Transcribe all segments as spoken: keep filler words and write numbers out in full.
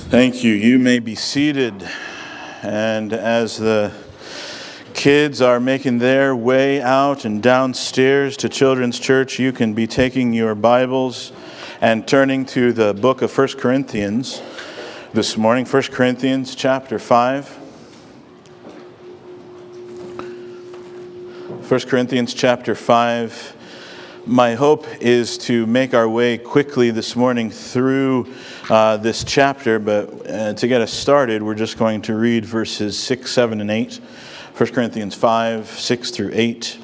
Thank you. You may be seated. And as the kids are making their way out and downstairs to Children's Church, you can be taking your Bibles and turning to the book of First Corinthians this morning. First Corinthians chapter five. First Corinthians chapter five. My hope is to make our way quickly this morning through uh, this chapter, but uh, to get us started, we're just going to read verses six, seven, and eight. First Corinthians five, six through eight.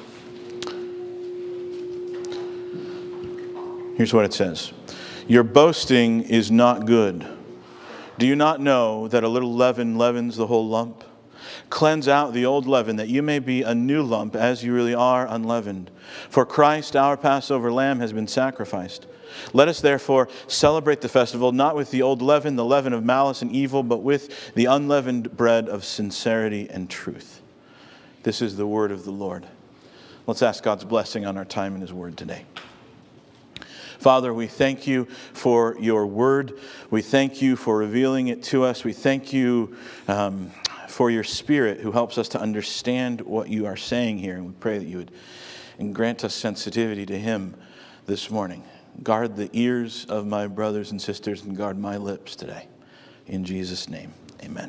Here's what it says. Your boasting is not good. Do you not know that a little leaven leavens the whole lump? Cleanse out the old leaven, that you may be a new lump, as you really are unleavened. For Christ, our Passover lamb, has been sacrificed. Let us therefore celebrate the festival, not with the old leaven, the leaven of malice and evil, but with the unleavened bread of sincerity and truth. This is the word of the Lord. Let's ask God's blessing on our time in His word today. Father, we thank you for your word. We thank you for revealing it to us. We thank you um, for your Spirit who helps us to understand what you are saying here. And we pray that you would and grant us sensitivity to Him this morning. Guard the ears of my brothers and sisters and guard my lips today. In Jesus' name, amen.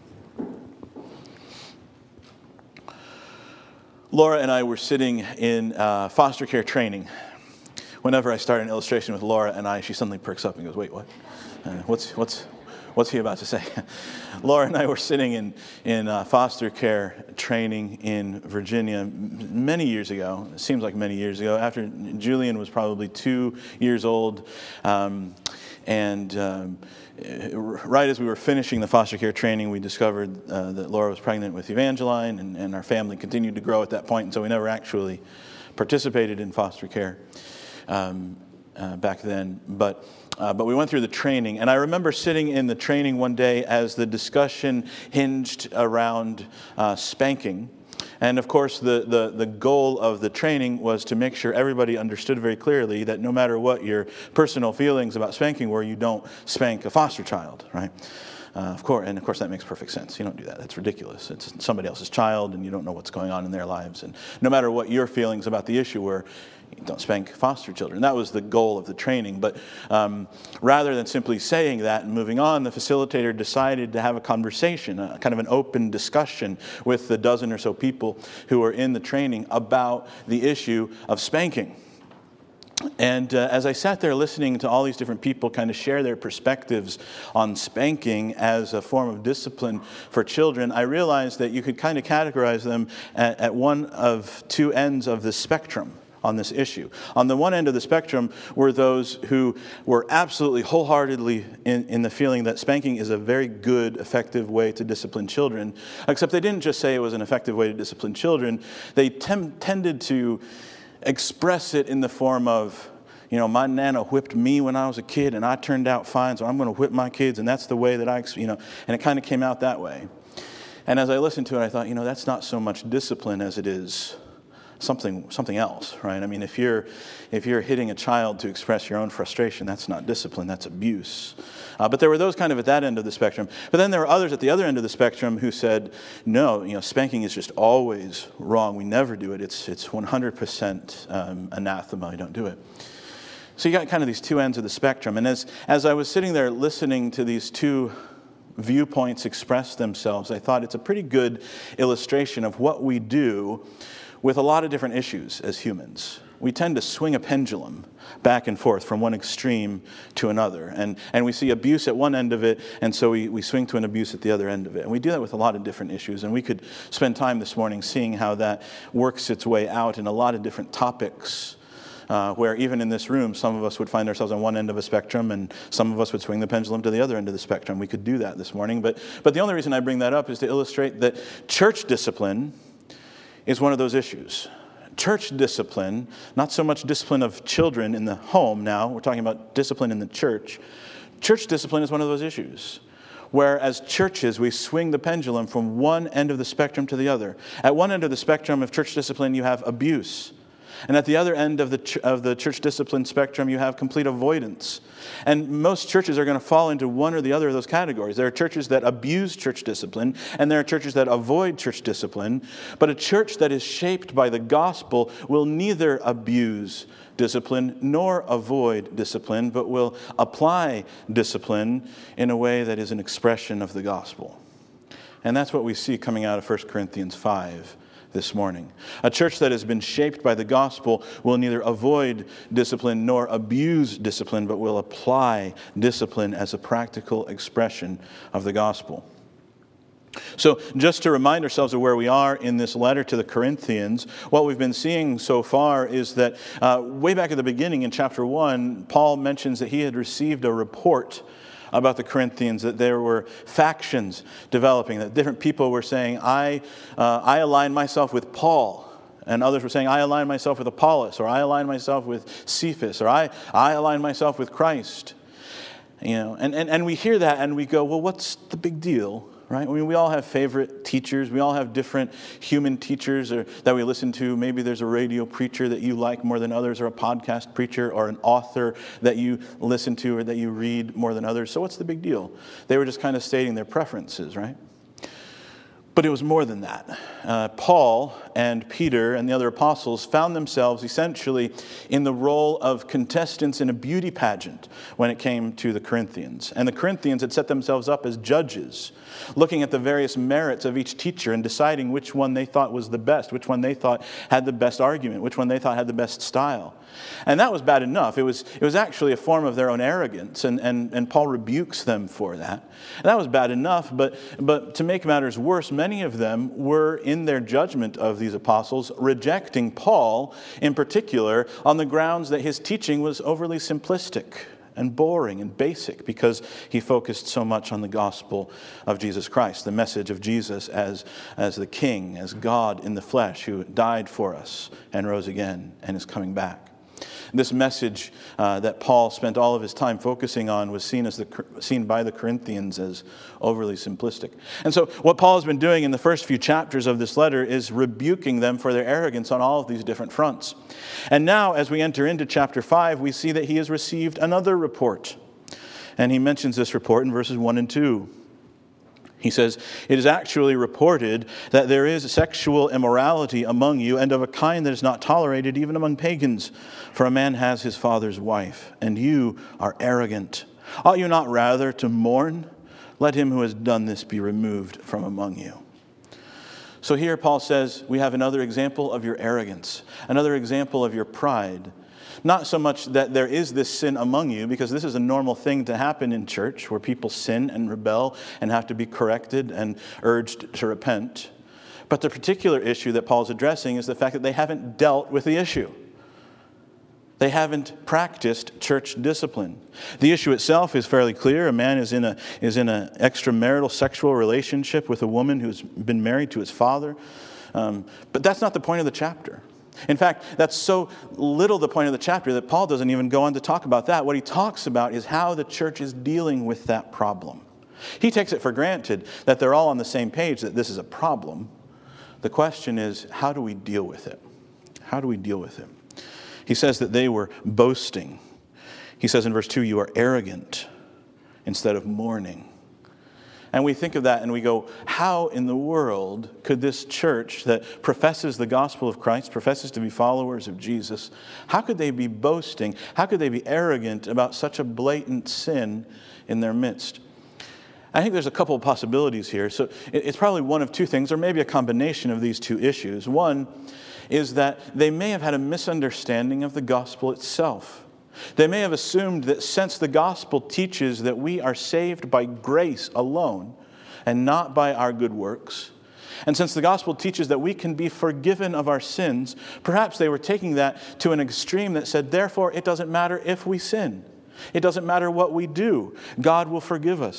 Laura and I were sitting in uh, foster care training. Whenever I start an illustration with Laura and I, she suddenly perks up and goes, wait, what? Uh, what's, what's, what's he about to say? Laura and I were sitting in, in uh, foster care training in Virginia many years ago. It seems like many years ago. After Julian was probably two years old. Um, and um, right as we were finishing the foster care training, we discovered uh, that Laura was pregnant with Evangeline, and, and our family continued to grow at that point, and so we never actually participated in foster care um, uh, back then. But Uh, but we went through the training, and I remember sitting in the training one day as the discussion hinged around uh, spanking. And of course, the, the, the goal of the training was to make sure everybody understood very clearly that no matter what your personal feelings about spanking were, you don't spank a foster child, right? Uh, of course, and of course that makes perfect sense. You don't do that. That's ridiculous. It's somebody else's child, and you don't know what's going on in their lives. And no matter what your feelings about the issue were, don't spank foster children. That was the goal of the training. But um, rather than simply saying that and moving on, the facilitator decided to have a conversation, a, kind of an open discussion with the dozen or so people who were in the training about the issue of spanking. And uh, as I sat there listening to all these different people kind of share their perspectives on spanking as a form of discipline for children, I realized that you could kind of categorize them at, at one of two ends of the spectrum on this issue. On the one end of the spectrum were those who were absolutely wholeheartedly in, in the feeling that spanking is a very good, effective way to discipline children, except they didn't just say it was an effective way to discipline children. They tem- tended to express it in the form of, you know, my nana whipped me when I was a kid and I turned out fine, so I'm going to whip my kids, and that's the way that I, you know, and it kind of came out that way. And as I listened to it, I thought, you know, that's not so much discipline as it is something something else, right? I mean, if you're if you're hitting a child to express your own frustration, that's not discipline, that's abuse. Uh, but there were those kind of at that end of the spectrum. But then there were others at the other end of the spectrum who said, no, you know, spanking is just always wrong. We never do it. It's it's one hundred percent um, anathema. I don't do it. So you got kind of these two ends of the spectrum. And as as I was sitting there listening to these two viewpoints express themselves, I thought it's a pretty good illustration of what we do with a lot of different issues as humans. We tend to swing a pendulum back and forth from one extreme to another. And, and we see abuse at one end of it, and so we, we swing to an abuse at the other end of it. And we do that with a lot of different issues. And we could spend time this morning seeing how that works its way out in a lot of different topics, uh, where even in this room, some of us would find ourselves on one end of a spectrum, and some of us would swing the pendulum to the other end of the spectrum. We could do that this morning. But, but the only reason I bring that up is to illustrate that church discipline is one of those issues. Church discipline, not so much discipline of children in the home now, we're talking about discipline in the church. Church discipline is one of those issues where as churches we swing the pendulum from one end of the spectrum to the other. At one end of the spectrum of church discipline you have abuse. And at the other end of the ch- of the church discipline spectrum, you have complete avoidance. And most churches are going to fall into one or the other of those categories. There are churches that abuse church discipline, and there are churches that avoid church discipline. But a church that is shaped by the gospel will neither abuse discipline nor avoid discipline, but will apply discipline in a way that is an expression of the gospel. And that's what we see coming out of First Corinthians five this morning. A church that has been shaped by the gospel will neither avoid discipline nor abuse discipline, but will apply discipline as a practical expression of the gospel. So just to remind ourselves of where we are in this letter to the Corinthians, what we've been seeing so far is that uh, way back at the beginning in chapter one, Paul mentions that he had received a report about the Corinthians, that there were factions developing, that different people were saying, I, uh, I align myself with Paul. And others were saying, I align myself with Apollos, or I align myself with Cephas, or I, I align myself with Christ. You know, and, and, and we hear that and we go, well, what's the big deal? Right? I mean, we all have favorite teachers. We all have different human teachers or, that we listen to. Maybe there's a radio preacher that you like more than others, or a podcast preacher, or an author that you listen to or that you read more than others. So what's the big deal? They were just kind of stating their preferences, right? But it was more than that. Uh, Paul and Peter and the other apostles found themselves essentially in the role of contestants in a beauty pageant when it came to the Corinthians. And the Corinthians had set themselves up as judges, looking at the various merits of each teacher and deciding which one they thought was the best, which one they thought had the best argument, which one they thought had the best style. And that was bad enough. It was, it was actually a form of their own arrogance, and, and, and Paul rebukes them for that. And that was bad enough, but, but to make matters worse, many of them were, in their judgment of these apostles, rejecting Paul in particular on the grounds that his teaching was overly simplistic and boring and basic because he focused so much on the gospel of Jesus Christ, the message of Jesus as, as the King, as God in the flesh who died for us and rose again and is coming back. This message uh, that Paul spent all of his time focusing on was seen as the seen by the Corinthians as overly simplistic. And so what Paul has been doing in the first few chapters of this letter is rebuking them for their arrogance on all of these different fronts. And now as we enter into chapter five, we see that he has received another report. And he mentions this report in verses one and two. He says, it is actually reported that there is sexual immorality among you, and of a kind that is not tolerated even among pagans. For a man has his father's wife, and you are arrogant. Ought you not rather to mourn? Let him who has done this be removed from among you. So here Paul says, we have another example of your arrogance, another example of your pride. Not so much that there is this sin among you, because this is a normal thing to happen in church, where people sin and rebel and have to be corrected and urged to repent. But the particular issue that Paul's addressing is the fact that they haven't dealt with the issue. They haven't practiced church discipline. The issue itself is fairly clear. A man is in a is in an extramarital sexual relationship with a woman who's been married to his father. Um, but that's not the point of the chapter. In fact, that's so little the point of the chapter that Paul doesn't even go on to talk about that. What he talks about is how the church is dealing with that problem. He takes it for granted that they're all on the same page, that this is a problem. The question is, how do we deal with it? How do we deal with it? He says that they were boasting. He says in verse two, you are arrogant instead of mourning. And we think of that and we go, how in the world could this church that professes the gospel of Christ, professes to be followers of Jesus, how could they be boasting? How could they be arrogant about such a blatant sin in their midst? I think there's a couple of possibilities here. So it's probably one of two things, or maybe a combination of these two issues. One is that they may have had a misunderstanding of the gospel itself. They may have assumed that since the gospel teaches that we are saved by grace alone and not by our good works, and since the gospel teaches that we can be forgiven of our sins, perhaps they were taking that to an extreme that said, therefore, it doesn't matter if we sin. It doesn't matter what we do. God will forgive us.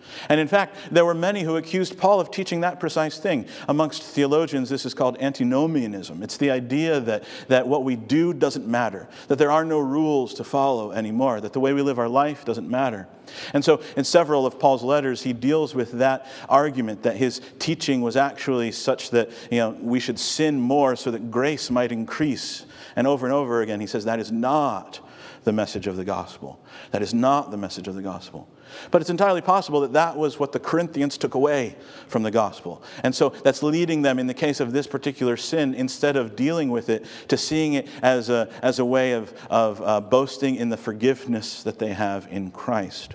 And in fact, there were many who accused Paul of teaching that precise thing. Amongst theologians, this is called antinomianism. It's the idea that, that what we do doesn't matter, that there are no rules to follow anymore, that the way we live our life doesn't matter. And so in several of Paul's letters, he deals with that argument that his teaching was actually such that, you know, we should sin more so that grace might increase. And over and over again, he says that is not the message of the gospel. That is not the message of the gospel. But it's entirely possible that that was what the Corinthians took away from the gospel. And so that's leading them, in the case of this particular sin, instead of dealing with it, to seeing it as a, as a way of, of uh, boasting in the forgiveness that they have in Christ.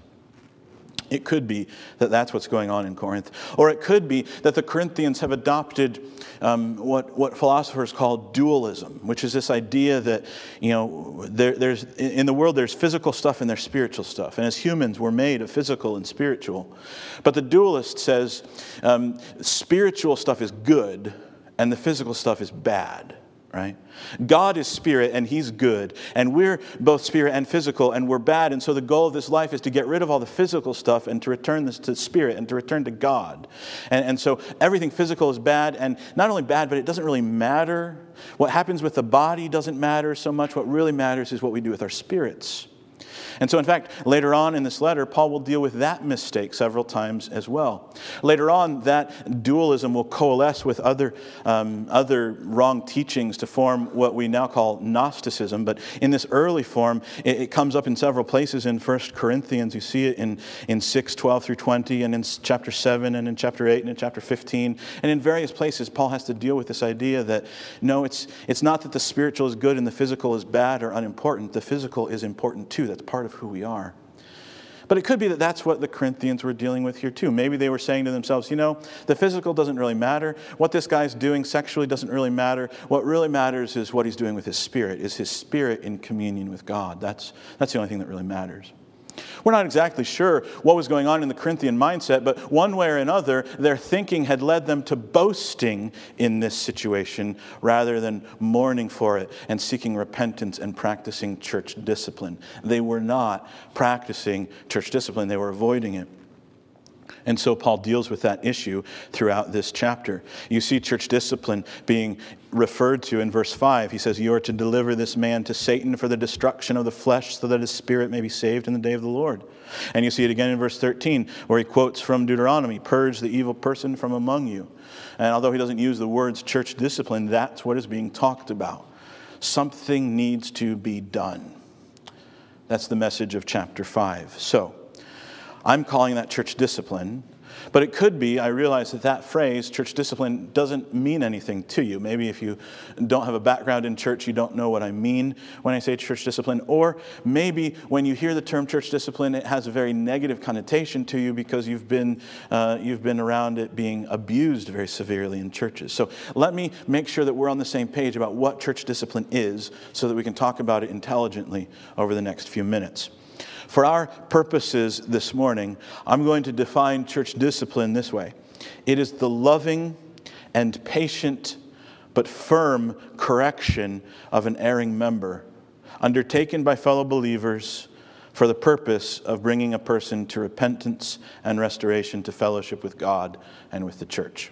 It could be that that's what's going on in Corinth. Or it could be that the Corinthians have adopted um, what, what philosophers call dualism, which is this idea that, you know, there, there's in the world there's physical stuff and there's spiritual stuff. And as humans, we're made of physical and spiritual. But the dualist says um, spiritual stuff is good and the physical stuff is bad. Right? God is spirit and he's good. And we're both spirit and physical and we're bad. And so the goal of this life is to get rid of all the physical stuff and to return this to spirit and to return to God. And, and so everything physical is bad, and not only bad, but it doesn't really matter. What happens with the body doesn't matter so much. What really matters is what we do with our spirits. And so, in fact, later on in this letter, Paul will deal with that mistake several times as well. Later on, that dualism will coalesce with other, um, other wrong teachings to form what we now call Gnosticism. But in this early form, it, it comes up in several places in First Corinthians. You see it in, in six, twelve through twenty, and in chapter seven, and in chapter eight, and in chapter fifteen. And in various places, Paul has to deal with this idea that, no, it's, it's not that the spiritual is good and the physical is bad or unimportant. The physical is important too. That's part of who we are. But it could be that that's what the Corinthians were dealing with here too. Maybe they were saying to themselves, you know, the physical doesn't really matter. What this guy's doing sexually doesn't really matter. What really matters is what he's doing with his spirit. Is his spirit in communion with God? That's, that's the only thing that really matters. We're not exactly sure what was going on in the Corinthian mindset, but one way or another, their thinking had led them to boasting in this situation rather than mourning for it and seeking repentance and practicing church discipline. They were not practicing church discipline. They were avoiding it. And so Paul deals with that issue throughout this chapter. You see church discipline being referred to in verse five. He says, you are to deliver this man to Satan for the destruction of the flesh so that his spirit may be saved in the day of the Lord. And you see it again in verse thirteen where he quotes from Deuteronomy, purge the evil person from among you. And although he doesn't use the words church discipline, that's what is being talked about. Something needs to be done. That's the message of chapter five. So, I'm calling that church discipline, but it could be, I realize that that phrase, church discipline, doesn't mean anything to you. Maybe if you don't have a background in church, you don't know what I mean when I say church discipline. Or maybe when you hear the term church discipline, it has a very negative connotation to you because you've been, uh, you've been around it being abused very severely in churches. So let me make sure that we're on the same page about what church discipline is so that we can talk about it intelligently over the next few minutes. For our purposes this morning, I'm going to define church discipline this way. It is the loving and patient but firm correction of an erring member, undertaken by fellow believers for the purpose of bringing a person to repentance and restoration to fellowship with God and with the church.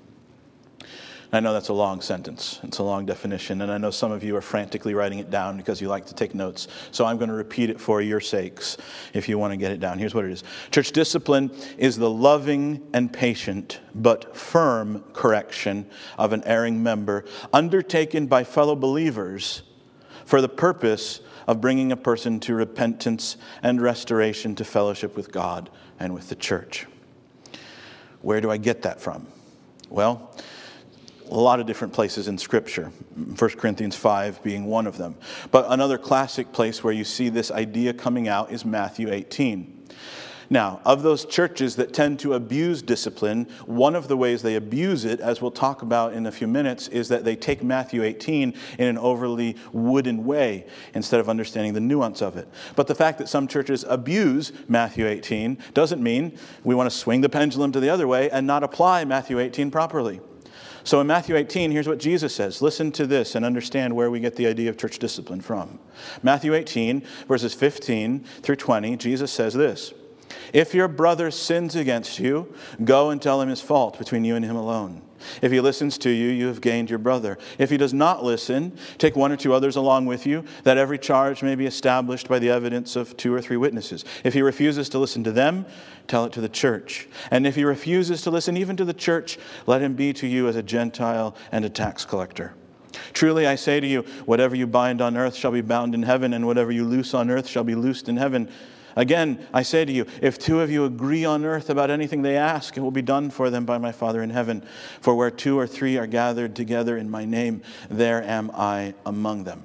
I know that's a long sentence. It's a long definition. And I know some of you are frantically writing it down because you like to take notes. So I'm going to repeat it for your sakes if you want to get it down. Here's what it is. Church discipline is the loving and patient but firm correction of an erring member undertaken by fellow believers for the purpose of bringing a person to repentance and restoration to fellowship with God and with the church. Where do I get that from? Well, a lot of different places in Scripture, First Corinthians five being one of them. But another classic place where you see this idea coming out is Matthew eighteen. Now, of those churches that tend to abuse discipline, one of the ways they abuse it, as we'll talk about in a few minutes, is that they take Matthew eighteen in an overly wooden way instead of understanding the nuance of it. But the fact that some churches abuse Matthew eighteen doesn't mean we want to swing the pendulum to the other way and not apply Matthew eighteen properly. So in Matthew eighteen, here's what Jesus says. Listen to this and understand where we get the idea of church discipline from. Matthew eighteen, verses fifteen through twenty, Jesus says this. If your brother sins against you, go and tell him his fault between you and him alone. If he listens to you, you have gained your brother. If he does not listen, take one or two others along with you, that every charge may be established by the evidence of two or three witnesses. If he refuses to listen to them, tell it to the church. And if he refuses to listen even to the church, let him be to you as a Gentile and a tax collector. Truly I say to you, whatever you bind on earth shall be bound in heaven, and whatever you loose on earth shall be loosed in heaven. Again, I say to you, if two of you agree on earth about anything they ask, it will be done for them by my Father in heaven. For where two or three are gathered together in my name, there am I among them.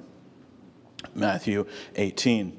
Matthew eighteen.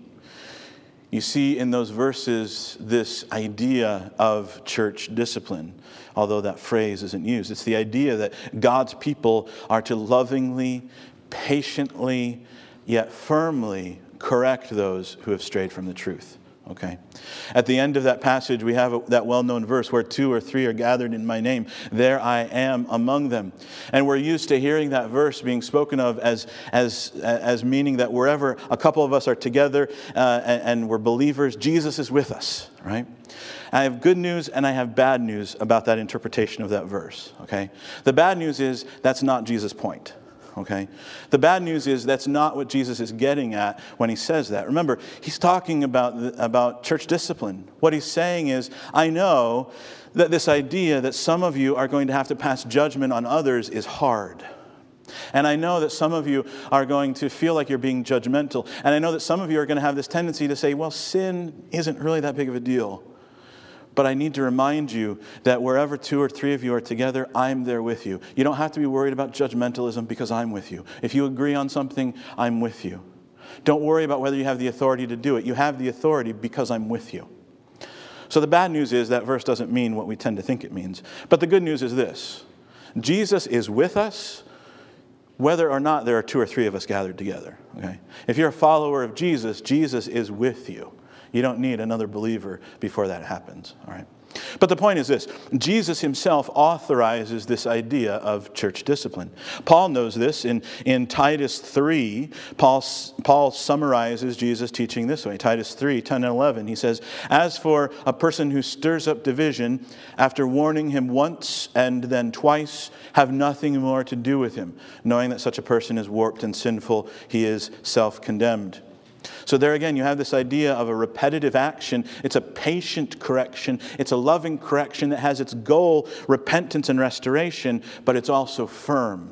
You see in those verses this idea of church discipline, although that phrase isn't used. It's the idea that God's people are to lovingly, patiently, yet firmly correct those who have strayed from the truth. Okay. At the end of that passage, we have a, that well-known verse where two or three are gathered in my name, there I am among them. And we're used to hearing that verse being spoken of as as as meaning that wherever a couple of us are together uh, and, and we're believers, Jesus is with us, right? I have good news and I have bad news about that interpretation of that verse. Okay. The bad news is that's not Jesus' point. Okay. The bad news is that's not what Jesus is getting at when he says that. Remember, he's talking about, the, about church discipline. What he's saying is, I know that this idea that some of you are going to have to pass judgment on others is hard. And I know that some of you are going to feel like you're being judgmental. And I know that some of you are going to have this tendency to say, well, sin isn't really that big of a deal. But I need to remind you that wherever two or three of you are together, I'm there with you. You don't have to be worried about judgmentalism because I'm with you. If you agree on something, I'm with you. Don't worry about whether you have the authority to do it. You have the authority because I'm with you. So the bad news is that verse doesn't mean what we tend to think it means. But the good news is this. Jesus is with us whether or not there are two or three of us gathered together. Okay? If you're a follower of Jesus, Jesus is with you. You don't need another believer before that happens. All right. But the point is this. Jesus himself authorizes this idea of church discipline. Paul knows this. In, in Titus three, Paul, Paul summarizes Jesus' teaching this way. Titus three, ten and eleven, he says, as for a person who stirs up division, after warning him once and then twice, have nothing more to do with him. Knowing that such a person is warped and sinful, he is self-condemned. So there again, you have this idea of a repetitive action. It's a patient correction. It's a loving correction that has its goal, repentance and restoration, but it's also firm.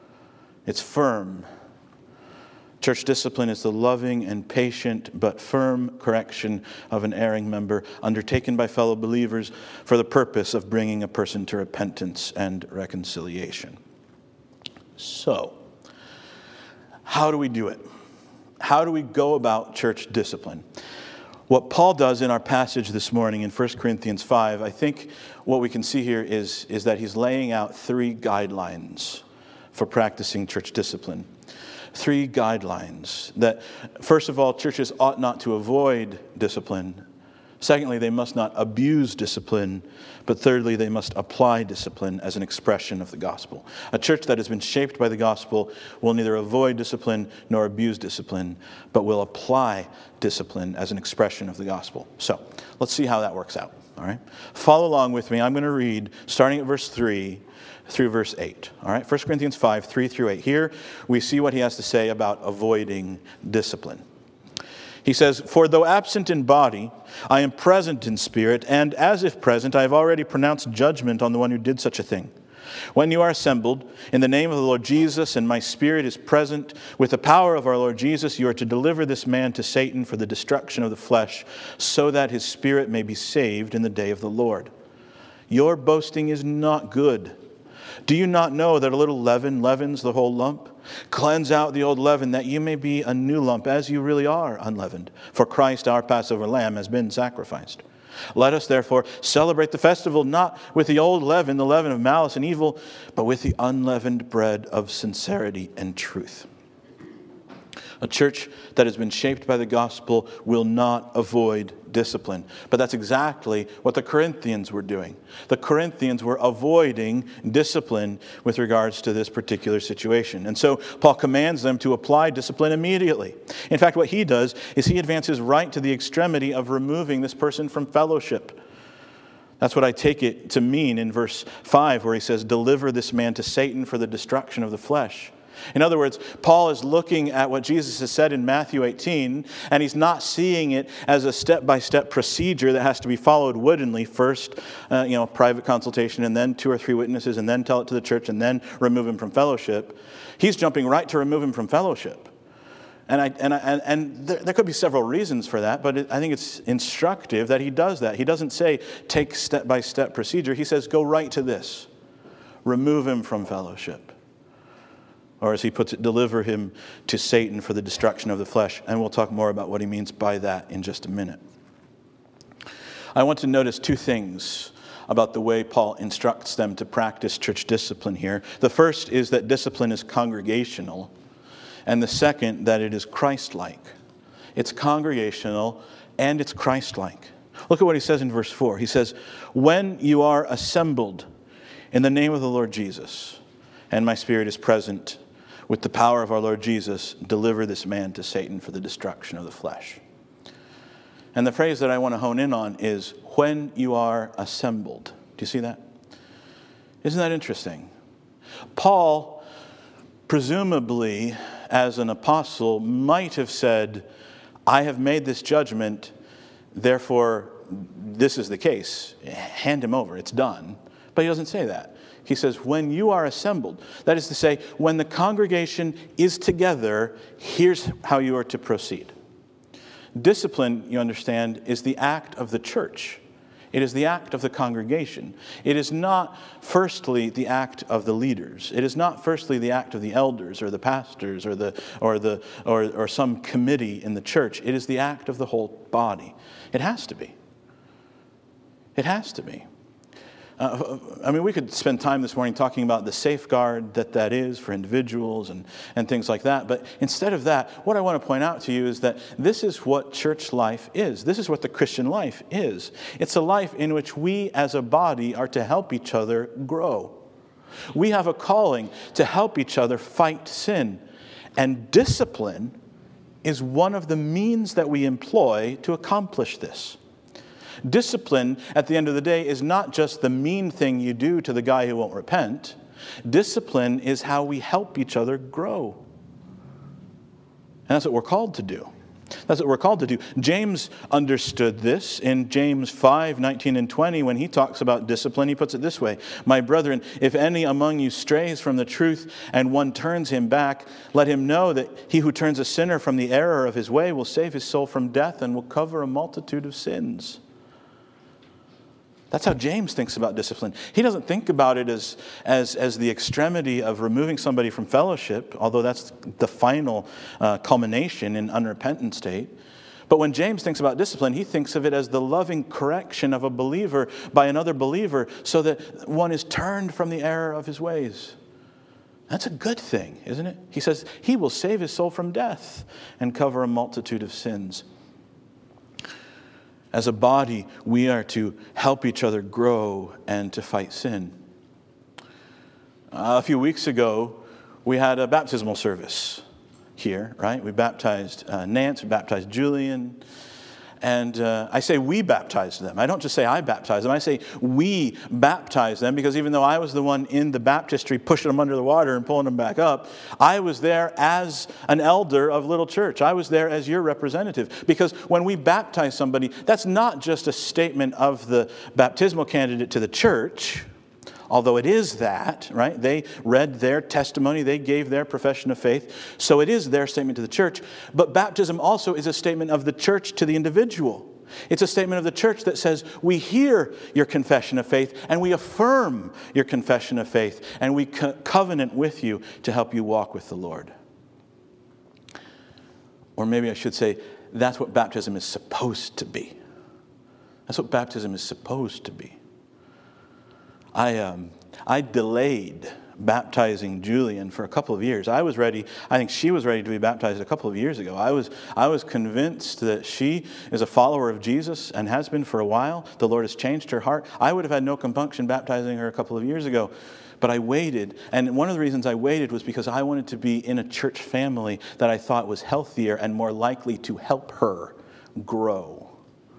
It's firm. Church discipline is the loving and patient but firm correction of an erring member undertaken by fellow believers for the purpose of bringing a person to repentance and reconciliation. So, how do we do it? How do we go about church discipline? What Paul does in our passage this morning in First Corinthians five, I think what we can see here is, is that he's laying out three guidelines for practicing church discipline. Three guidelines that, first of all, churches ought not to avoid discipline. Secondly, they must not abuse discipline. But thirdly, they must apply discipline as an expression of the gospel. A church that has been shaped by the gospel will neither avoid discipline nor abuse discipline, but will apply discipline as an expression of the gospel. So, let's see how that works out. All right? Follow along with me. I'm going to read starting at verse three through verse eight. All right? First Corinthians five, three through eight. Here we see what he has to say about avoiding discipline. He says, for though absent in body, I am present in spirit, and as if present, I have already pronounced judgment on the one who did such a thing. When you are assembled, in the name of the Lord Jesus, and my spirit is present, with the power of our Lord Jesus, you are to deliver this man to Satan for the destruction of the flesh, so that his spirit may be saved in the day of the Lord. Your boasting is not good. Do you not know that a little leaven leavens the whole lump? Cleanse out the old leaven, that you may be a new lump, as you really are unleavened. For Christ, our Passover lamb, has been sacrificed. Let us therefore celebrate the festival not with the old leaven, the leaven of malice and evil, but with the unleavened bread of sincerity and truth. A church that has been shaped by the gospel will not avoid discipline. But that's exactly what the Corinthians were doing. The Corinthians were avoiding discipline with regards to this particular situation. And so Paul commands them to apply discipline immediately. In fact, what he does is he advances right to the extremity of removing this person from fellowship. That's what I take it to mean in verse five, where he says, "Deliver this man to Satan for the destruction of the flesh." In other words, Paul is looking at what Jesus has said in Matthew eighteen, and he's not seeing it as a step-by-step procedure that has to be followed woodenly. First, uh, you know, private consultation, and then two or three witnesses, and then tell it to the church, and then remove him from fellowship. He's jumping right to remove him from fellowship. And I and I, and, and there, there could be several reasons for that, but it, I think it's instructive that he does that. He doesn't say, take step-by-step procedure. He says, go right to this. Remove him from fellowship. Or as he puts it, deliver him to Satan for the destruction of the flesh. And we'll talk more about what he means by that in just a minute. I want to notice two things about the way Paul instructs them to practice church discipline here. The first is that discipline is congregational. And the second, that it is Christ-like. It's congregational and it's Christ-like. Look at what he says in verse four. He says, when you are assembled in the name of the Lord Jesus, and my spirit is present with the power of our Lord Jesus, deliver this man to Satan for the destruction of the flesh. And the phrase that I want to hone in on is, when you are assembled. Do you see that? Isn't that interesting? Paul, presumably, as an apostle, might have said, I have made this judgment, therefore this is the case. Hand him over, it's done. But he doesn't say that. He says, when you are assembled, that is to say, when the congregation is together, here's how you are to proceed. Discipline, you understand, is the act of the church. It is the act of the congregation. It is not firstly the act of the leaders. It is not firstly the act of the elders or the pastors or the or the or, or some committee in the church. It is the act of the whole body. It has to be. It has to be. Uh, I mean, we could spend time this morning talking about the safeguard that that is for individuals and, and things like that. But instead of that, what I want to point out to you is that this is what church life is. This is what the Christian life is. It's a life in which we as a body are to help each other grow. We have a calling to help each other fight sin. And discipline is one of the means that we employ to accomplish this. Discipline, at the end of the day, is not just the mean thing you do to the guy who won't repent. Discipline is how we help each other grow. And that's what we're called to do. That's what we're called to do. James understood this in James five, nineteen and twenty. When he talks about discipline, he puts it this way. My brethren, if any among you strays from the truth and one turns him back, let him know that he who turns a sinner from the error of his way will save his soul from death and will cover a multitude of sins. That's how James thinks about discipline. He doesn't think about it as, as, as the extremity of removing somebody from fellowship, although that's the final uh, culmination in unrepentant state. But when James thinks about discipline, he thinks of it as the loving correction of a believer by another believer so that one is turned from the error of his ways. That's a good thing, isn't it? He says he will save his soul from death and cover a multitude of sins. As a body, we are to help each other grow and to fight sin. Uh, a few weeks ago, we had a baptismal service here, right? We baptized uh, Nance, we baptized Julian. And uh, I say we baptized them. I don't just say I baptized them. I say we baptized them because even though I was the one in the baptistry pushing them under the water and pulling them back up, I was there as an elder of Little Church. I was there as your representative. Because when we baptize somebody, that's not just a statement of the baptismal candidate to the church, although it is that, right? They read their testimony, they gave their profession of faith, so it is their statement to the church. But baptism also is a statement of the church to the individual. It's a statement of the church that says, we hear your confession of faith, and we affirm your confession of faith, and we co- covenant with you to help you walk with the Lord. Or maybe I should say, that's what baptism is supposed to be. That's what baptism is supposed to be. I um, I delayed baptizing Julian for a couple of years. I was ready, I think she was ready to be baptized a couple of years ago. I was, I was convinced that she is a follower of Jesus and has been for a while. The Lord has changed her heart. I would have had no compunction baptizing her a couple of years ago. But I waited, and one of the reasons I waited was because I wanted to be in a church family that I thought was healthier and more likely to help her grow.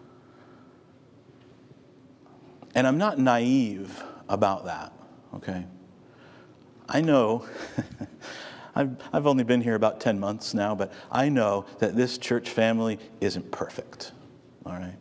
And I'm not naive about that, okay? I know, I've, I've only been here about ten months now, but I know that this church family isn't perfect, all right?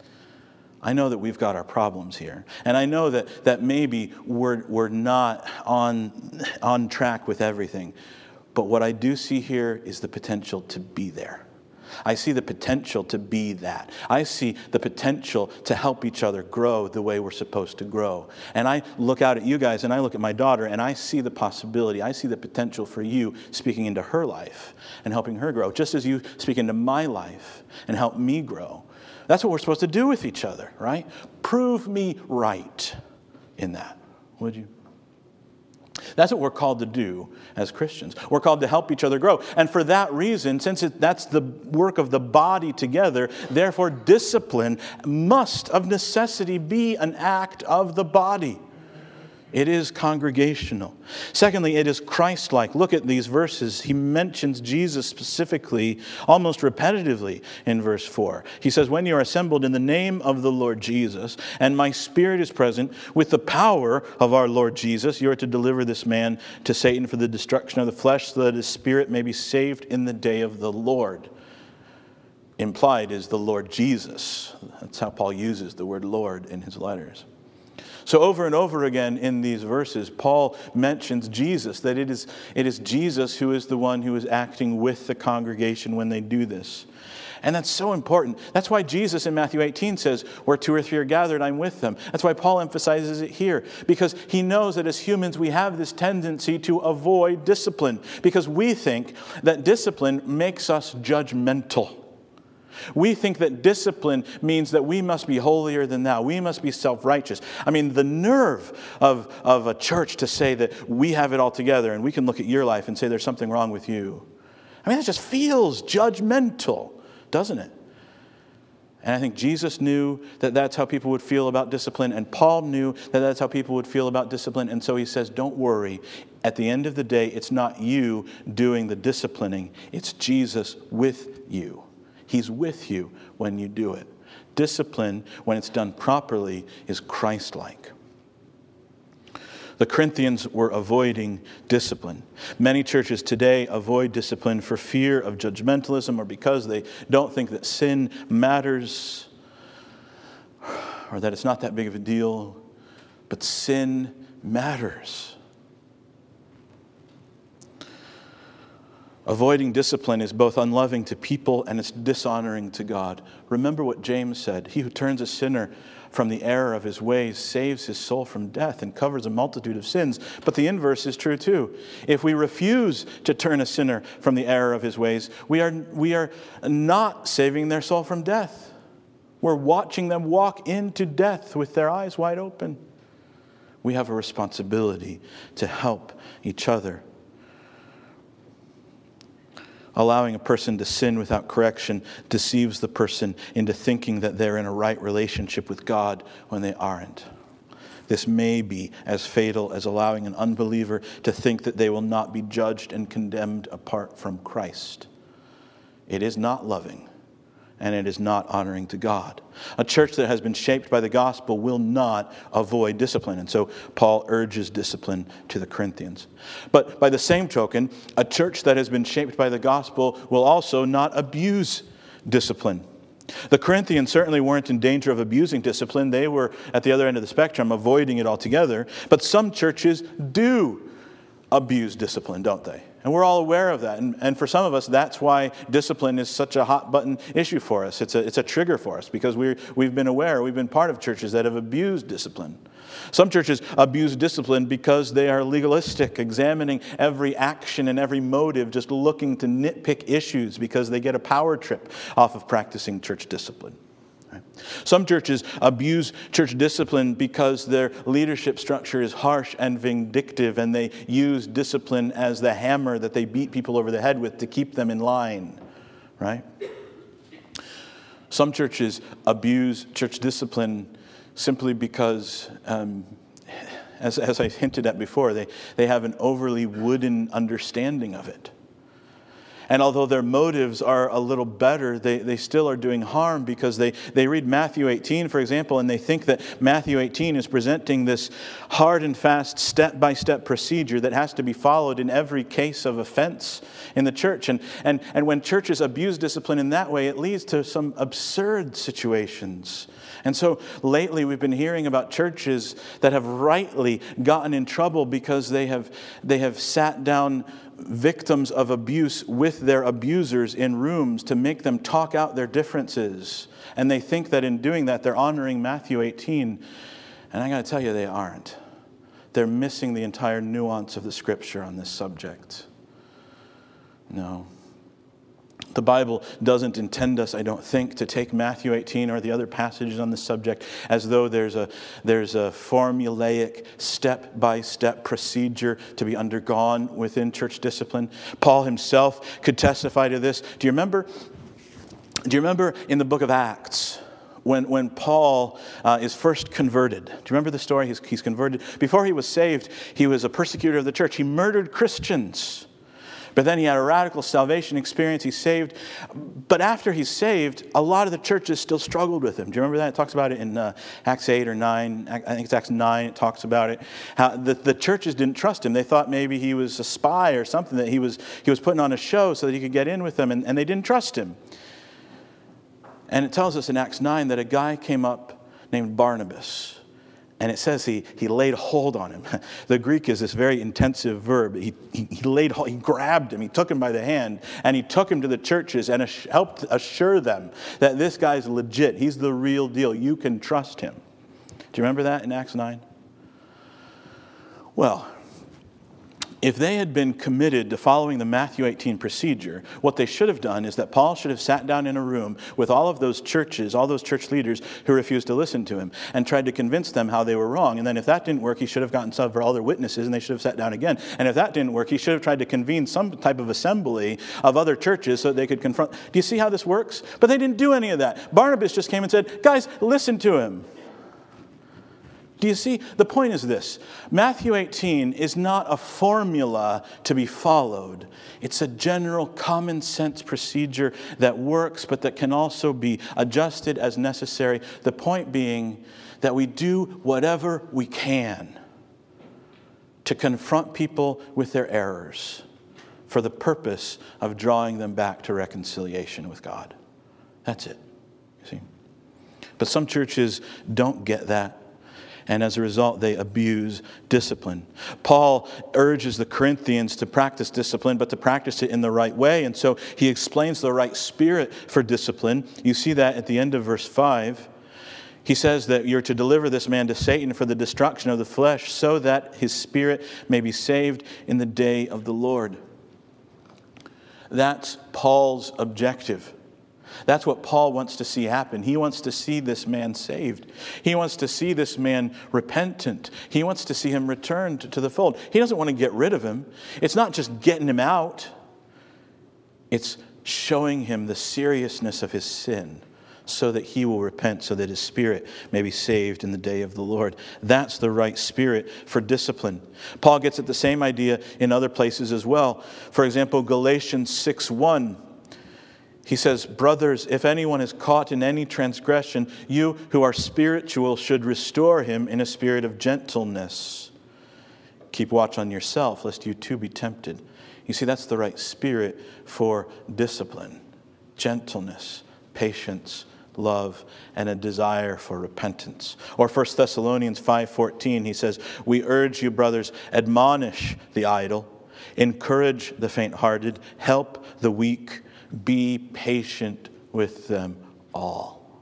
I know that we've got our problems here. And I know that, that maybe we're, we're not on, on track with everything. But what I do see here is the potential to be there. I see the potential to be that. I see the potential to help each other grow the way we're supposed to grow. And I look out at you guys and I look at my daughter and I see the possibility. I see the potential for you speaking into her life and helping her grow, just as you speak into my life and help me grow. That's what we're supposed to do with each other, right? Prove me right in that, would you? That's what we're called to do as Christians. We're called to help each other grow. And for that reason, since it, that's the work of the body together, therefore discipline must of necessity be an act of the body. It is congregational. Secondly, it is Christ-like. Look at these verses. He mentions Jesus specifically, almost repetitively in verse four. He says, when you are assembled in the name of the Lord Jesus, and my spirit is present, with the power of our Lord Jesus, you are to deliver this man to Satan for the destruction of the flesh, so that his spirit may be saved in the day of the Lord. Implied is the Lord Jesus. That's how Paul uses the word Lord in his letters. So over and over again in these verses, Paul mentions Jesus, that it is, it is Jesus who is the one who is acting with the congregation when they do this. And that's so important. That's why Jesus in Matthew eighteen says, where two or three are gathered, I'm with them. That's why Paul emphasizes it here, because he knows that as humans we have this tendency to avoid discipline, because we think that discipline makes us judgmental. We think that discipline means that we must be holier than thou. We must be self-righteous. I mean, the nerve of, of a church to say that we have it all together and we can look at your life and say there's something wrong with you. I mean, that just feels judgmental, doesn't it? And I think Jesus knew that that's how people would feel about discipline, and Paul knew that that's how people would feel about discipline, and so he says, don't worry. At the end of the day, it's not you doing the disciplining. It's Jesus with you. He's with you when you do it. Discipline, when it's done properly, is Christ-like. The Corinthians were avoiding discipline. Many churches today avoid discipline for fear of judgmentalism or because they don't think that sin matters or that it's not that big of a deal. But sin matters. Avoiding discipline is both unloving to people and it's dishonoring to God. Remember what James said. He who turns a sinner from the error of his ways saves his soul from death and covers a multitude of sins. But the inverse is true too. If we refuse to turn a sinner from the error of his ways, we are, we are not saving their soul from death. We're watching them walk into death with their eyes wide open. We have a responsibility to help each other. Allowing a person to sin without correction deceives the person into thinking that they're in a right relationship with God when they aren't. This may be as fatal as allowing an unbeliever to think that they will not be judged and condemned apart from Christ. It is not loving, and it is not honoring to God. A church that has been shaped by the gospel will not avoid discipline. And so Paul urges discipline to the Corinthians. But by the same token, a church that has been shaped by the gospel will also not abuse discipline. The Corinthians certainly weren't in danger of abusing discipline. They were at the other end of the spectrum, avoiding it altogether. But some churches do abuse discipline, don't they? And we're all aware of that. And, and for some of us, that's why discipline is such a hot button issue for us. It's a, it's a trigger for us because we're, we've been aware, we've been part of churches that have abused discipline. Some churches abuse discipline because they are legalistic, examining every action and every motive, just looking to nitpick issues because they get a power trip off of practicing church discipline. Right? Some churches abuse church discipline because their leadership structure is harsh and vindictive, and they use discipline as the hammer that they beat people over the head with to keep them in line. Right? Some churches abuse church discipline simply because, um, as, as I hinted at before, they, they have an overly wooden understanding of it. And although their motives are a little better, they, they still are doing harm because they, they read Matthew eighteen, for example, and they think that Matthew eighteen is presenting this hard and fast step-by-step procedure that has to be followed in every case of offense in the church. And, and, and when churches abuse discipline in that way, it leads to some absurd situations. And so lately we've been hearing about churches that have rightly gotten in trouble because they have they have sat down victims of abuse with their abusers in rooms to make them talk out their differences. And they think that in doing that, they're honoring Matthew eighteen. And I got to tell you, they aren't. They're missing the entire nuance of the Scripture on this subject. No. The Bible doesn't intend us, I don't think, to take Matthew eighteen or the other passages on this subject as though there's a there's a formulaic, step-by-step procedure to be undergone within church discipline. Paul himself could testify to this. Do you remember? Do you remember in the book of Acts? When, when Paul uh, is first converted. Do you remember the story? He's, he's converted. Before he was saved, he was a persecutor of the church. He murdered Christians. But then he had a radical salvation experience. He's saved. But after he's saved, a lot of the churches still struggled with him. Do you remember that? It talks about it in uh, Acts eight or nine. I think it's Acts nine. It talks about it. How the, the churches didn't trust him. They thought maybe he was a spy or something, that he was he was putting on a show so that he could get in with them. And, and they didn't trust him. And it tells us in Acts nine that a guy came up named Barnabas. And it says he, he laid hold on him. The Greek is this very intensive verb. He, he, he laid hold, he grabbed him, he took him by the hand, and he took him to the churches and ass- helped assure them that this guy's legit. He's the real deal. You can trust him. Do you remember that in Acts nine? Well, if they had been committed to following the Matthew eighteen procedure, what they should have done is that Paul should have sat down in a room with all of those churches, all those church leaders who refused to listen to him, and tried to convince them how they were wrong. And then if that didn't work, he should have gotten several other witnesses, and they should have sat down again. And if that didn't work, he should have tried to convene some type of assembly of other churches so that they could confront. Do you see how this works? But they didn't do any of that. Barnabas just came and said, guys, listen to him. Do you see? The point is this. Matthew eighteen is not a formula to be followed. It's a general common sense procedure that works, but that can also be adjusted as necessary. The point being that we do whatever we can to confront people with their errors for the purpose of drawing them back to reconciliation with God. That's it. You see? But some churches don't get that. And as a result, they abuse discipline. Paul urges the Corinthians to practice discipline, but to practice it in the right way. And so he explains the right spirit for discipline. You see that at the end of verse five. He says that you're to deliver this man to Satan for the destruction of the flesh, so that his spirit may be saved in the day of the Lord. That's Paul's objective. That's what Paul wants to see happen. He wants to see this man saved. He wants to see this man repentant. He wants to see him returned to the fold. He doesn't want to get rid of him. It's not just getting him out. It's showing him the seriousness of his sin so that he will repent, so that his spirit may be saved in the day of the Lord. That's the right spirit for discipline. Paul gets at the same idea in other places as well. For example, Galatians six one. He says, brothers, if anyone is caught in any transgression, you who are spiritual should restore him in a spirit of gentleness. Keep watch on yourself, lest you too be tempted. You see, that's the right spirit for discipline. Gentleness, patience, love, and a desire for repentance. Or First Thessalonians five fourteen, he says, we urge you, brothers, admonish the idle, encourage the faint-hearted, help the weak, be patient with them all.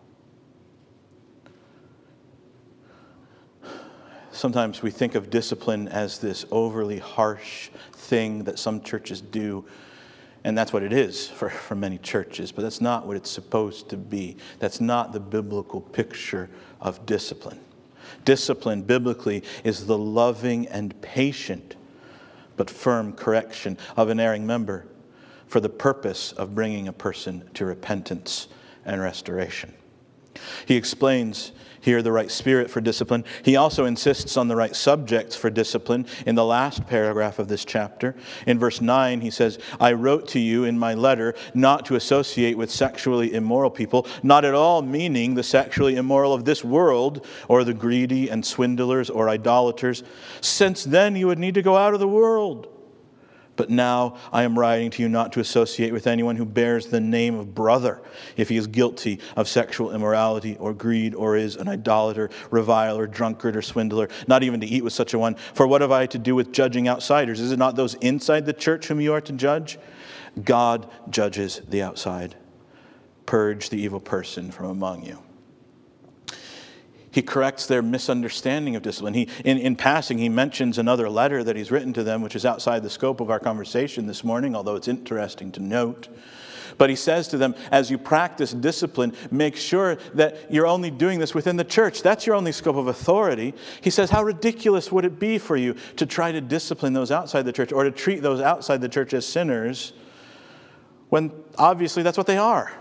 Sometimes we think of discipline as this overly harsh thing that some churches do. And that's what it is for, for many churches, but that's not what it's supposed to be. That's not the biblical picture of discipline. Discipline, biblically, is the loving and patient but firm correction of an erring member for the purpose of bringing a person to repentance and restoration. He explains here the right spirit for discipline. He also insists on the right subjects for discipline in the last paragraph of this chapter. In verse nine, he says, I wrote to you in my letter not to associate with sexually immoral people, not at all meaning the sexually immoral of this world, or the greedy and swindlers or idolaters, since then you would need to go out of the world. But now I am writing to you not to associate with anyone who bears the name of brother, if he is guilty of sexual immorality or greed, or is an idolater, reviler, drunkard, or swindler, not even to eat with such a one. For what have I to do with judging outsiders? Is it not those inside the church whom you are to judge? God judges the outside. Purge the evil person from among you. He corrects their misunderstanding of discipline. He, in, in passing, he mentions another letter that he's written to them, which is outside the scope of our conversation this morning, although it's interesting to note. But he says to them, as you practice discipline, make sure that you're only doing this within the church. That's your only scope of authority. He says, how ridiculous would it be for you to try to discipline those outside the church, or to treat those outside the church as sinners, when obviously that's what they are.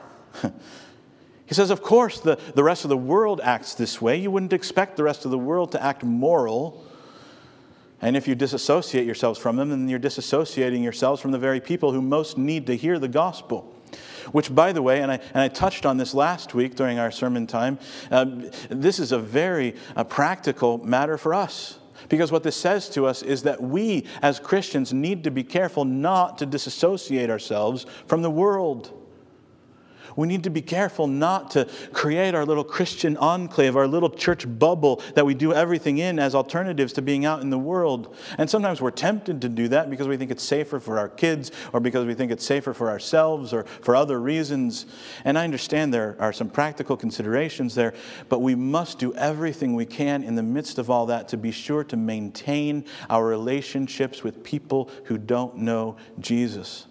He says, of course, the, the rest of the world acts this way. You wouldn't expect the rest of the world to act moral. And if you disassociate yourselves from them, then you're disassociating yourselves from the very people who most need to hear the gospel. Which, by the way, and I, and I touched on this last week during our sermon time, uh, this is a very uh, practical matter for us. Because what this says to us is that we, as Christians, need to be careful not to disassociate ourselves from the world. We need to be careful not to create our little Christian enclave, our little church bubble that we do everything in as alternatives to being out in the world. And sometimes we're tempted to do that because we think it's safer for our kids, or because we think it's safer for ourselves, or for other reasons. And I understand there are some practical considerations there, but we must do everything we can in the midst of all that to be sure to maintain our relationships with people who don't know Jesus.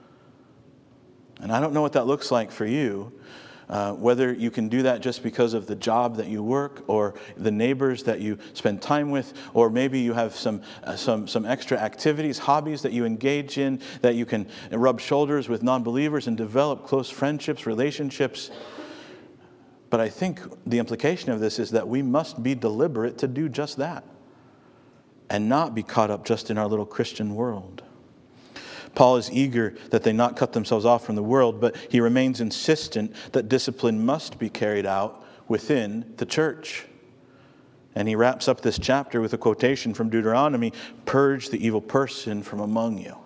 And I don't know what that looks like for you, uh, whether you can do that just because of the job that you work, or the neighbors that you spend time with, or maybe you have some uh, some some extra activities, hobbies that you engage in, that you can rub shoulders with non-believers and develop close friendships, relationships. But I think the implication of this is that we must be deliberate to do just that, and not be caught up just in our little Christian world. Paul is eager that they not cut themselves off from the world, but he remains insistent that discipline must be carried out within the church. And he wraps up this chapter with a quotation from Deuteronomy, "Purge the evil person from among you."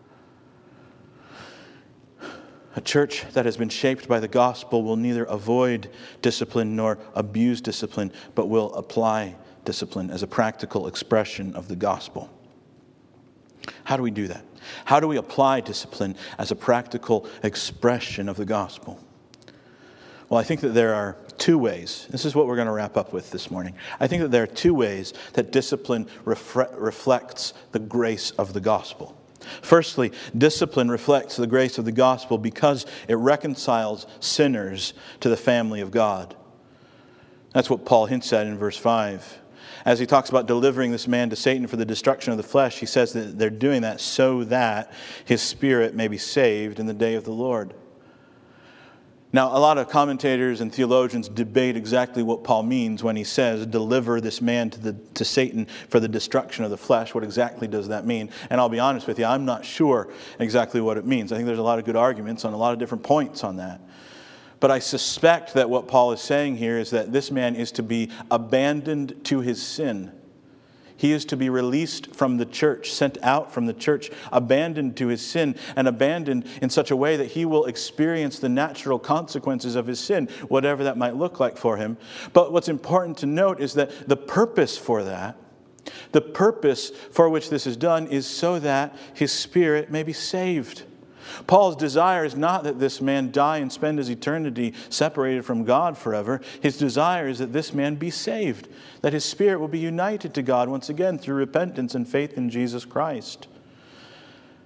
A church that has been shaped by the gospel will neither avoid discipline nor abuse discipline, but will apply discipline as a practical expression of the gospel. How do we do that? How do we apply discipline as a practical expression of the gospel? Well, I think that there are two ways. This is what we're going to wrap up with this morning. I think that there are two ways that discipline refre- reflects the grace of the gospel. Firstly, discipline reflects the grace of the gospel because it reconciles sinners to the family of God. That's what Paul hints at in verse five. As he talks about delivering this man to Satan for the destruction of the flesh, he says that they're doing that so that his spirit may be saved in the day of the Lord. Now, a lot of commentators and theologians debate exactly what Paul means when he says, deliver this man to the to Satan for the destruction of the flesh. What exactly does that mean? And I'll be honest with you, I'm not sure exactly what it means. I think there's a lot of good arguments on a lot of different points on that. But I suspect that what Paul is saying here is that this man is to be abandoned to his sin. He is to be released from the church, sent out from the church, abandoned to his sin, and abandoned in such a way that he will experience the natural consequences of his sin, whatever that might look like for him. But what's important to note is that the purpose for that, the purpose for which this is done, is so that his spirit may be saved. Paul's desire is not that this man die and spend his eternity separated from God forever. His desire is that this man be saved, that his spirit will be united to God once again through repentance and faith in Jesus Christ.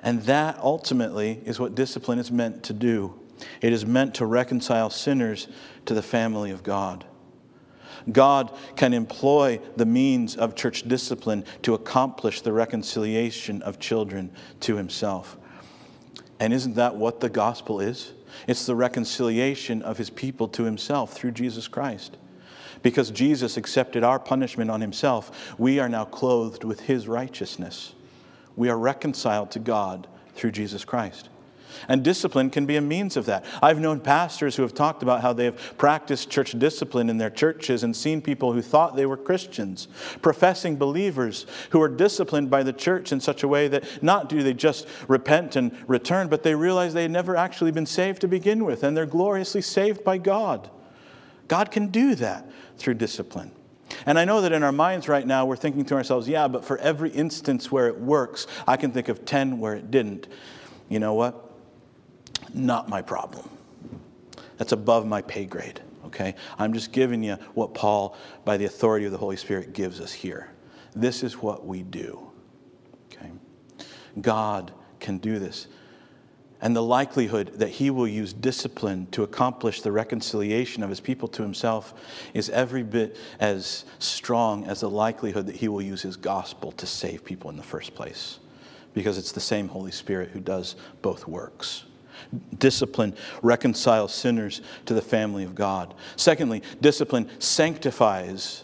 And that ultimately is what discipline is meant to do. It is meant to reconcile sinners to the family of God. God can employ the means of church discipline to accomplish the reconciliation of children to himself. And isn't that what the gospel is? It's the reconciliation of his people to himself through Jesus Christ. Because Jesus accepted our punishment on himself, we are now clothed with his righteousness. We are reconciled to God through Jesus Christ. And discipline can be a means of that. I've known pastors who have talked about how they have practiced church discipline in their churches and seen people who thought they were Christians, professing believers, who are disciplined by the church in such a way that not do they just repent and return, but they realize they had never actually been saved to begin with, and they're gloriously saved by God. God can do that through discipline. And I know that in our minds right now, we're thinking to ourselves, yeah, but for every instance where it works, I can think of ten where it didn't. You know what? Not my problem. That's above my pay grade, okay? I'm just giving you what Paul, by the authority of the Holy Spirit, gives us here. This is what we do, okay? God can do this. And the likelihood that he will use discipline to accomplish the reconciliation of his people to himself is every bit as strong as the likelihood that he will use his gospel to save people in the first place. Because it's the same Holy Spirit who does both works. Discipline reconciles sinners to the family of God. Secondly, discipline sanctifies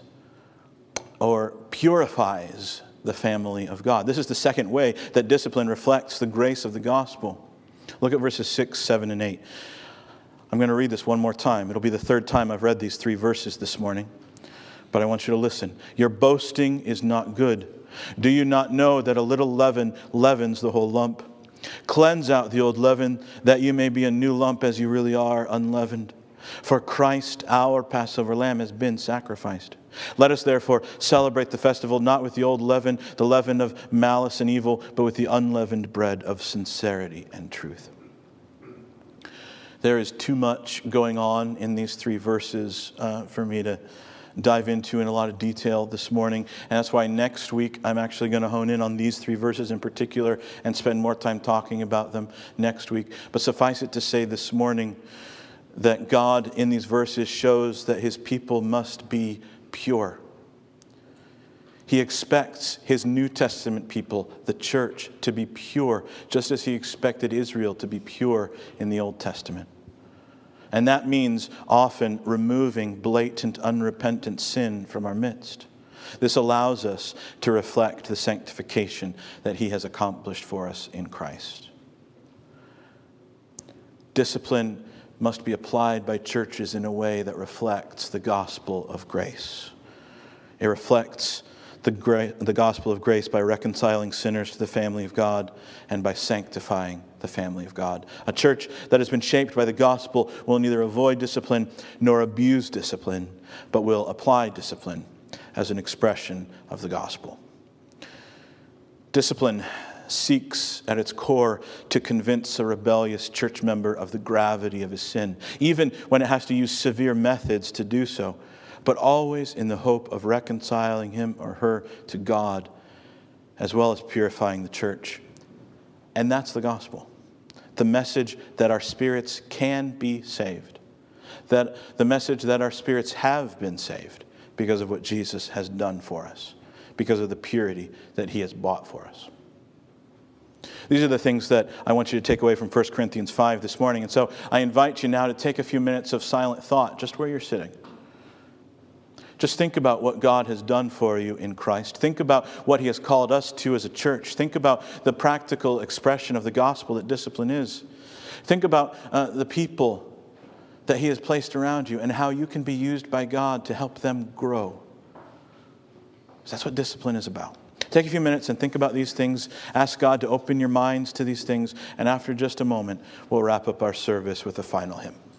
or purifies the family of God. This is the second way that discipline reflects the grace of the gospel. Look at verses six, seven, and eight. I'm going to read this one more time. It'll be the third time I've read these three verses this morning. But I want you to listen. Your boasting is not good. Do you not know that a little leaven leavens the whole lump? Cleanse out the old leaven, that you may be a new lump as you really are, unleavened. For Christ, our Passover lamb, has been sacrificed. Let us therefore celebrate the festival not with the old leaven, the leaven of malice and evil, but with the unleavened bread of sincerity and truth. There is too much going on in these three verses uh, for me to dive into in a lot of detail this morning. And that's why next week I'm actually going to hone in on these three verses in particular and spend more time talking about them next week. But suffice it to say this morning that God in these verses shows that his people must be pure. He expects his New Testament people, the church, to be pure, just as he expected Israel to be pure in the Old Testament. And that means often removing blatant, unrepentant sin from our midst. This allows us to reflect the sanctification that he has accomplished for us in Christ. Discipline must be applied by churches in a way that reflects the gospel of grace. It reflects the, gra- the gospel of grace by reconciling sinners to the family of God and by sanctifying the family of God. A church that has been shaped by the gospel will neither avoid discipline nor abuse discipline, but will apply discipline as an expression of the gospel. Discipline seeks at its core to convince a rebellious church member of the gravity of his sin, even when it has to use severe methods to do so, but always in the hope of reconciling him or her to God, as well as purifying the church. And that's the gospel. The message that our spirits can be saved. That the message that our spirits have been saved because of what Jesus has done for us, because of the purity that he has bought for us. These are the things that I want you to take away from First Corinthians five this morning. And so I invite you now to take a few minutes of silent thought just where you're sitting. Just think about what God has done for you in Christ. Think about what he has called us to as a church. Think about the practical expression of the gospel that discipline is. Think about uh, the people that he has placed around you and how you can be used by God to help them grow. That's what discipline is about. Take a few minutes and think about these things. Ask God to open your minds to these things. And after just a moment, we'll wrap up our service with a final hymn.